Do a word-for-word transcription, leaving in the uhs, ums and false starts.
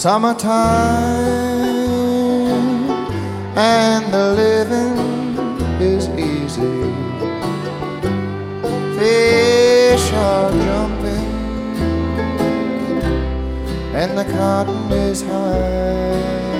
summertime and the living is easy. Fish are jumping and the cotton is high.